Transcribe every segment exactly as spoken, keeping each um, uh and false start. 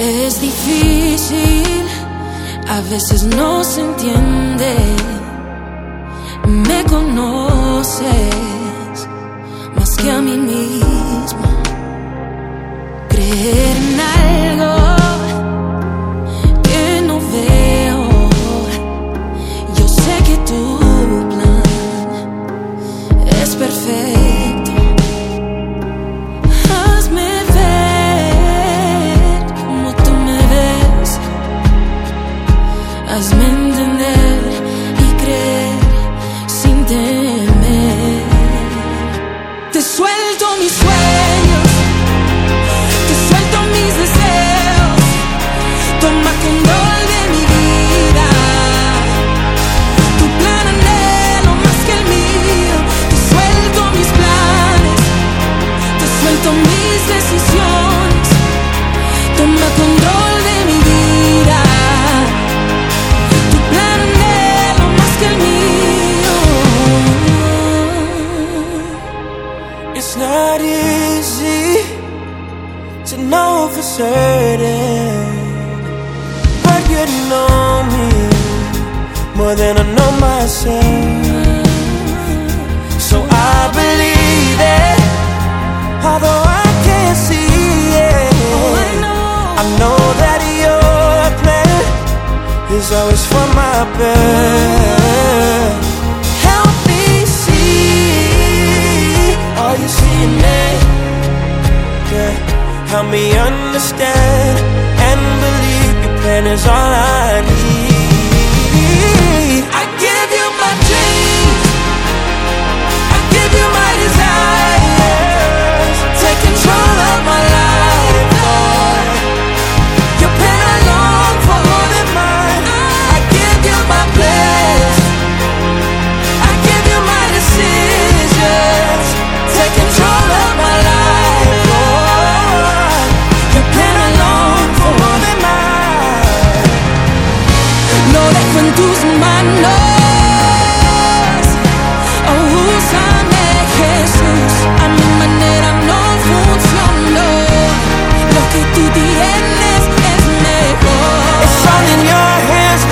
Es difícil, a veces no se entiende. Me conoces más que a mí misma. Creer en algo que no veo. Yo sé que tu plan es perfecto. Hazme ver como tú me ves. Hazme entender y creer sin temer. Te suelto mis sueños, te suelto mis deseos. Toma control de mi vida. Tu plan anhelo más que el mío. Te suelto mis planes, te suelto mis decisiones. Toma control de mi vida. Tu plan anhelo más que el mío. It's not easy to know for certain, but you know me more than I know myself. So I believe it, although I can't see it. Oh, I know. I know that your plan is always for my best. Help me see, are you seeing it? Yeah. Help me understand and believe your plan is all I need. I give you my dreams, I give you my desires. Take control of my life, Lord. Your plan I long for more than mine. I give you my plans, I give you my decisions. Take control of my life, Lord. Your plan I long for more than mine. Lo dejo en tus manos. Oh, úsame, Jesús. A mi manera no funcionó. Lo que tú tienes es mejor. It's all in your hands,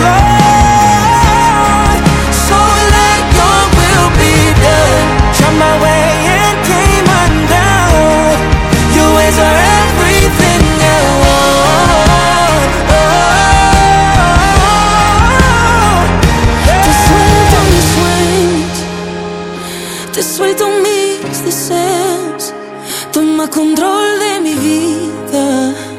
Lord. So let your will be done. Tried my way and came undone. Your ways are everything I want. Oh, Te suelto mis sueños, te suelto mis deseos. Toma control de mi vida.